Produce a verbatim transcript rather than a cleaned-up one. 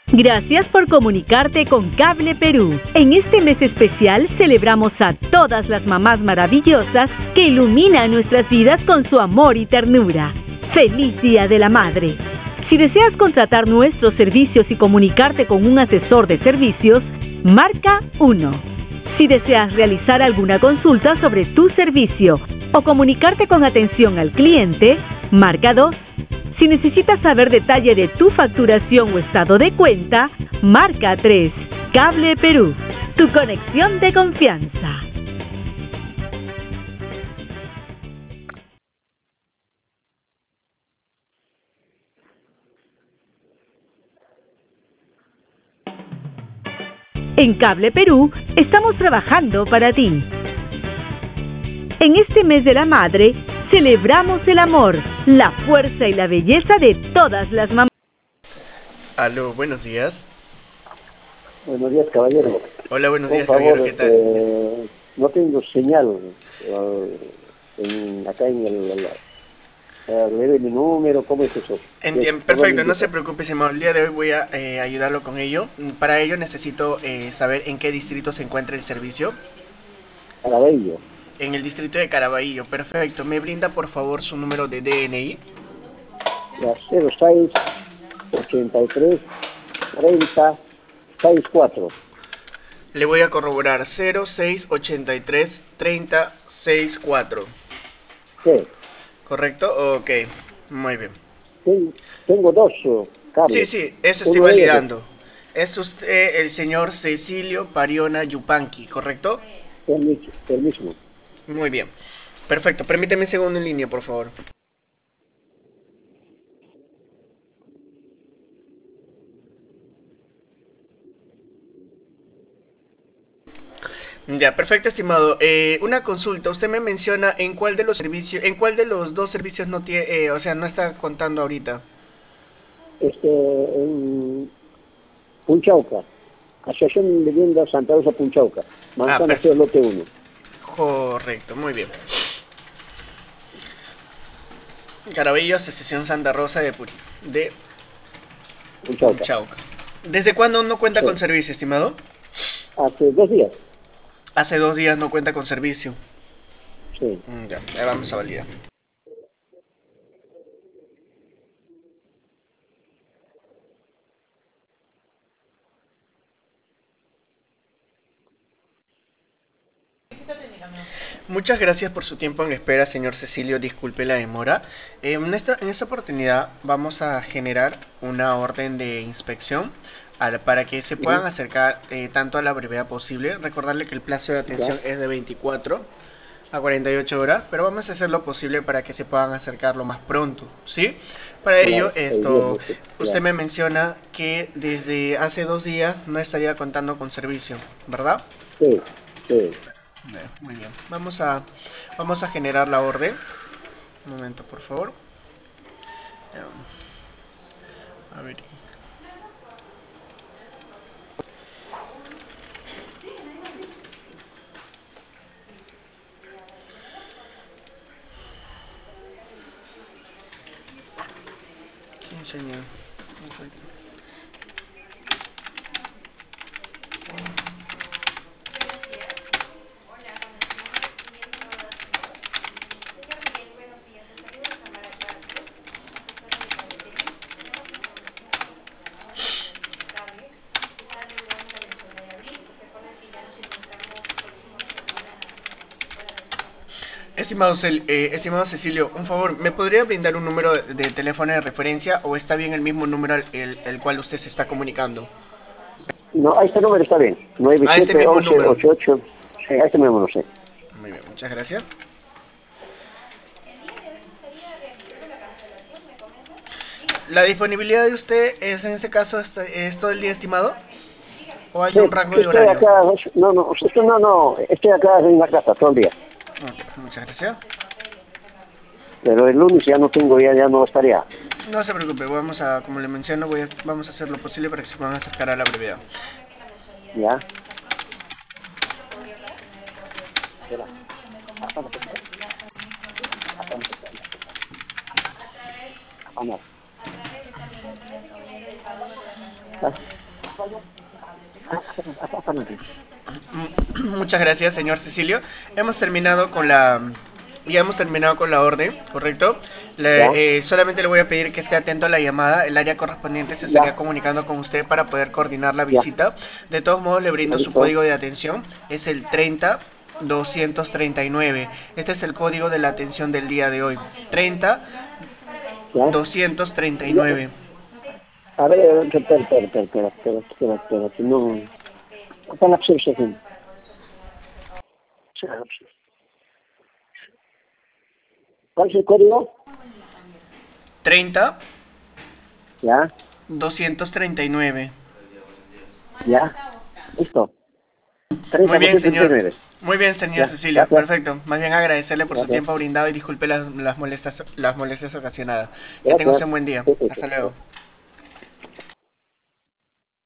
Gracias por comunicarte con Cable Perú. En este mes especial celebramos a todas las mamás maravillosas que iluminan nuestras vidas con su amor y ternura. ¡Feliz Día de la Madre! Si deseas contratar nuestros servicios y comunicarte con un asesor de servicios, marca uno. Si deseas realizar alguna consulta sobre tu servicio o comunicarte con atención al cliente, marca dos. Si necesitas saber detalle de tu facturación o estado de cuenta, marca tres. Cable Perú, tu conexión de confianza. En Cable Perú estamos trabajando para ti. En este mes de la madre, celebramos el amor, la fuerza y la belleza de todas las mamás. Aló, buenos días. Buenos días, caballero. Hola, buenos Por días, favor, caballero, ¿qué tal? eh, no tengo señal eh, en, acá en el... el eh, le doy mi número, ¿cómo es eso? Entiendo, perfecto, no se preocupe, estimado. El día de hoy voy a eh, ayudarlo con ello. Para ello necesito eh, saber en qué distrito se encuentra el servicio. Caraballo. En el distrito de Caraballo, perfecto. ¿Me brinda por favor su número de D N I? La cero seis ochenta y tres treinta sesenta y cuatro. Le voy a corroborar cero seis ochenta y tres treinta sesenta y cuatro. Sí. ¿Correcto? Ok, muy bien. Ten, tengo dos, uh, Carlos. Sí, sí, eso estoy Uno de ellos. validando. Es usted el señor Cecilio Pariona Yupanqui, ¿correcto? El, mis- el mismo. Muy bien. Perfecto, permíteme un segundo en línea, por favor. Ya, perfecto, estimado. Eh, una consulta. Usted me menciona en cuál de los servicios, en cuál de los dos servicios no tiene, eh, o sea, no está contando ahorita. Este, en Punchauca. Asociación de Vivienda Santa Rosa Punchauca. Manzana perfecto. Lote uno. Correcto, muy bien. Caraballo, Asociación Santa Rosa de Puri, de Punchauca. Punchauca. ¿Desde cuándo no cuenta Sí. con servicio, estimado? Hace dos días. Hace dos días no cuenta con servicio. Sí. Mm, Ya, ya vamos a validar. Muchas gracias por su tiempo en espera, señor Cecilio. Disculpe la demora. Eh, en, esta, en esta oportunidad vamos a generar una orden de inspección al- para que se puedan acercar eh, tanto a la brevedad posible. Recordarle que el plazo de atención es de veinticuatro a cuarenta y ocho horas, pero vamos a hacer lo posible para que se puedan acercar lo más pronto, ¿sí? Para ello, Claro, el esto, viernes, usted claro. me menciona que desde hace dos días no estaría contando con servicio, ¿verdad? Sí, sí. Bien, muy bien. Vamos a, vamos a generar la orden. Un momento, por favor. A ver. Sí, señor. Perfecto. Estimado, Cel- eh, estimado Cecilio, un favor, ¿me podría brindar un número de, de teléfono de referencia o está bien el mismo número al el, el cual usted se está comunicando? No, a este número está bien. A este nueve siete mismo once número. ochenta y ocho. Sí, a este número no sé. Muy bien, muchas gracias. ¿La disponibilidad de usted es en ese caso es, es todo el día, estimado? ¿O hay Sí, un rango que de estoy horario? acá, no, no, esto no, no, estoy acá en la casa todo el día. Ok, muchas gracias. Pero el lunes ya no tengo, ya, ya no estaría. No se preocupe, vamos a, como le menciono, voy a, vamos a hacer lo posible para que se puedan acercar a la brevedad. ¿Ya? Vamos. ¿Ah? Muchas gracias, señor Cecilio. Hemos terminado con la... Ya hemos terminado con la orden, ¿correcto? Le, eh, solamente le voy a pedir que esté atento a la llamada. El área correspondiente se estaría comunicando con usted para poder coordinar la visita. De todos modos, le brindo su código de atención. Es el treinta doscientos treinta y nueve. Este es el código de la atención del día de hoy. treinta doscientos treinta y nueve. A ver, espera, espera, espera, espera, espera, espera, espera, que no... Está la observación. ¿Cuál es el código? treinta Ya, doscientos treinta y nueve. ya, listo. Muy bien, señor. Muy bien, señor Ya, Cecilio. gracias. Perfecto. Más bien agradecerle por su Gracias. tiempo brindado y disculpe las, las molestias, las molestias ocasionadas. Que Gracias. tenga usted un buen día. Sí, sí, Hasta sí. luego.